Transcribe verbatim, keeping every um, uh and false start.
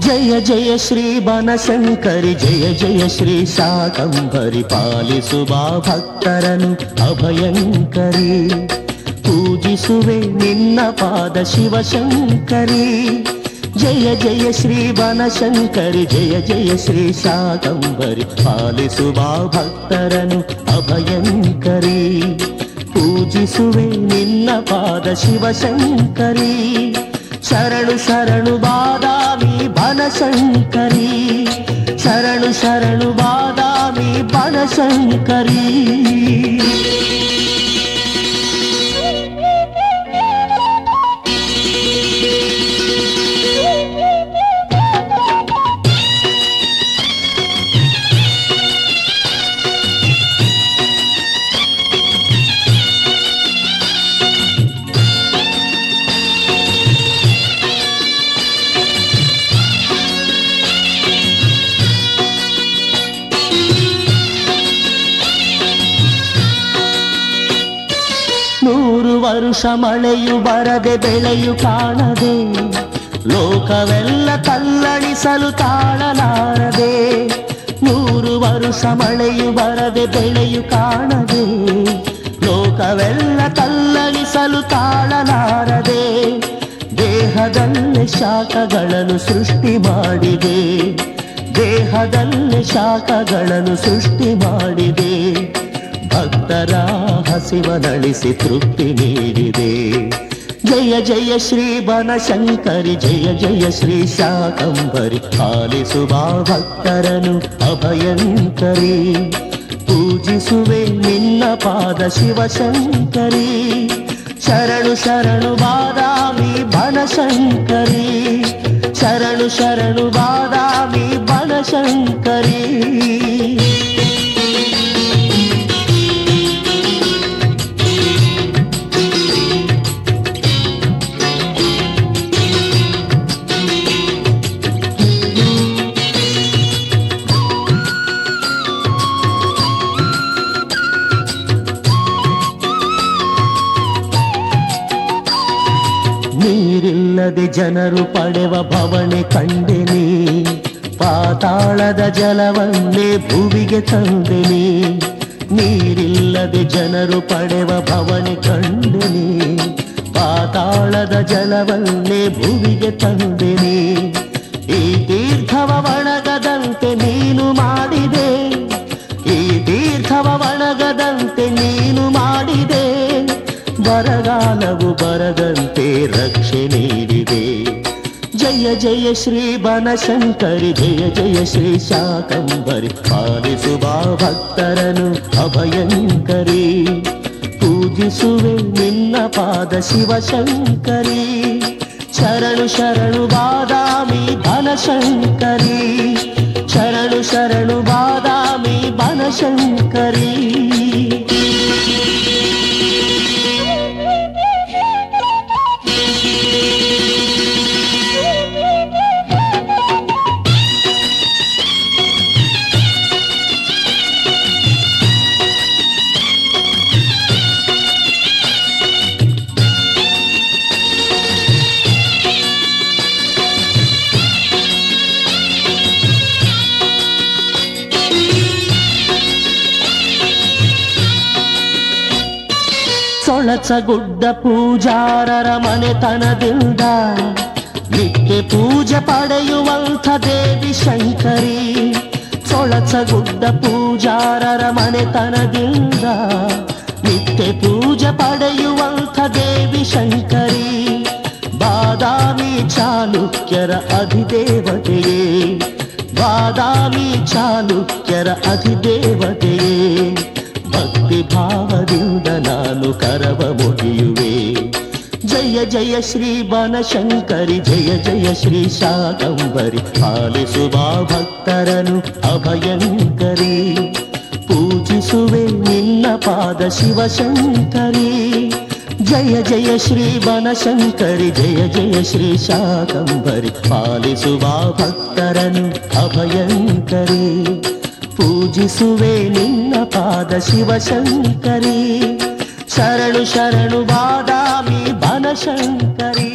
ಜಯ ಜಯ ಶ್ರೀ ಬನಶಂಕರಿ, ಜಯ ಜಯ ಶ್ರೀ ಶಾಕಂಭರಿ, ಪಾಲಿಸುವ ಭಕ್ತರನು ಅಭಯಂಕರಿ. ಪೂಜಿಸುವೆ ನಿನ್ನ ಪಾದ ಶಿವಶಂಕರಿ. ಜಯ ಜಯ ಶ್ರೀ ಬನಶಂಕರಿ, ಜಯ ಜಯ ಶ್ರೀ ಶಾಕಂಭರಿ, ಪಾಲಿಸುವ ಭಕ್ತರನು ಅಭಯಂಕರಿ. ಪೂಜಿಸುವೆ ನಿನ್ನ ಪಾದ ಶಿವಶಂಕರಿ. ಶರಣು ಶರಣು ಬಾದಾಮಿ ಬನಶಂಕರಿ, ಶರಣು ಶರಣು ಬಾದಾಮಿ ಬನಶಂಕರಿ. ನೂರು ವರುಷ ಮಳೆಯು ಬರದೆ ಬೆಳೆಯು ಕಾಣದೆ, ಲೋಕವೆಲ್ಲ ತಲ್ಲಣಿಸಲು ತಾಳಲಾರದೆ. ನೂರು ವರುಷ ಮಳೆಯು ಬರದೆ ಬೆಳೆಯು ಕಾಣದೆ, ಲೋಕವೆಲ್ಲ ತಲ್ಲಣಿಸಲು ತಾಳಲಾರದೆ. ದೇಹದಲ್ಲೇ ಶಾಖಗಳನ್ನು ಸೃಷ್ಟಿ ಮಾಡಿದೆ, ದೇಹದಲ್ಲೇ ಶಾಖಗಳನ್ನು ಸೃಷ್ಟಿ ಮಾಡಿದೆ. ಭಕ್ತರ ಹಸಿವನಳಿಸಿ ತೃಪ್ತಿ ನೀಡಿದೆ. ಜಯ ಜಯ ಶ್ರೀ ಬನಶಂಕರಿ, ಜಯ ಜಯ ಶ್ರೀ ಶಾಕಂಭರಿ, ಪಾಲಿಸುವ ಭಕ್ತರನು ಅಭಯಂಕರಿ. ಪೂಜಿಸುವೆ ನಿನ್ನ ಪಾದ ಶಿವಶಂಕರಿ. ಶರಣು ಶರಣು ಬಾದಾಮಿ ಬನಶಂಕರಿ, ಶರಣು ಶರಣು ಬಾದಾಮಿ ಬನಶಂಕರಿ. ನೀರಿಲ್ಲದೆ ಜನರು ಪಡೆವ ಭವನೆ ಕಂಡೆನಿ, ಪಾತಾಳದ ಜಲವನ್ನೇ ಭುವಿಗೆ ತಂದೆನಿ. ನೀರಿಲ್ಲದೆ ಜನರು ಪಡೆವ ಭವನೆ ಕಂಡೆನಿ, ಪಾತಾಳದ ಜಲವನ್ನೇ ಭುವಿಗೆ ತಂದೆನಿ. ಈ ತೀರ್ಥವ ಒಣಗದಂತೆ ನೀನು ಮಾಡಿದೆ, ಈ ತೀರ್ಥವ ಒಣಗದಂತೆ ನೀನು ಮಾಡಿದೆ. ಬರಗಾಲವು ಬರದಂತೆ ರಕ್ಷೆ ನೀಡಿದೆ. ಜಯ ಜಯ ಶ್ರೀ ಬನಶಂಕರಿ, ಜಯ ಜಯ ಶ್ರೀ ಶಾಕಂಭರಿ, ಪಾಲಿಸುವ ಭಕ್ತರನು ಅಭಯಂಕರಿ. ಪೂಜಿಸುವೆ ನಿನ್ನ ಪಾದ ಶಿವಶಂಕರಿ. ಶರಣು ಶರಣು ಬಾದಾಮಿ ಬನಶಂಕರಿ, ಶರಣು ಶರಣು ಬಾದಾಮಿ ಬನಶಂಕರಿ. ಸೊಳಚಗುಡ್ಡ ಪೂಜಾರರ ಮನೆತನದಿಂದ ನಿತ್ಯ ಪೂಜೆ ಪಡೆಯುವಂಥ ದೇವಿ ಶಂಕರಿ. ಸೊಳಚಗುಡ್ಡ ಪೂಜಾರರ ಮನೆತನದಿಂದ ನಿತ್ಯ ಪೂಜೆ ಪಡೆಯುವಂಥ ದೇವಿ ಶಂಕರಿ. ಬಾದಾಮಿ ಚಾಲುಕ್ಯರ ಅಧಿದೇವತೆಯೇ, ಬಾದಾಮಿ ಚಾಲುಕ್ಯರ ಅಧಿದೇವತೆಯೇ. ಭಕ್ತಿ ಭಾವದಿಂದ ನಾನು ಕರವ ಮುಗಿಯುವೆ. ಜಯ ಜಯ ಶ್ರೀ ಬನಶಂಕರಿ, ಜಯ ಜಯ ಶ್ರೀ ಶಾಕಂಭರಿ, ಪಾಲಿಸುವ ಭಕ್ತರನು ಅಭಯಂಕರಿ. ಪೂಜಿಸುವೆ ನಿನ್ನ ಪಾದ ಶಿವಶಂಕರಿ. ಜಯ ಜಯ ಶ್ರೀ ಬನಶಂಕರಿ, ಜಯ ಜಯ ಶ್ರೀ ಶಾಕಂಭರಿ, ಪಾಲಿಸುವ ಭಕ್ತರನು ಅಭಯಂಕರಿ. ಪೂಜಿಸುವೆ ನಿನ್ನ ಪಾದ ಶಿವಶಂಕರಿ. ಶರಣು ಶರಣು ಬಾದಾಮಿ ಬನಶಂಕರಿ.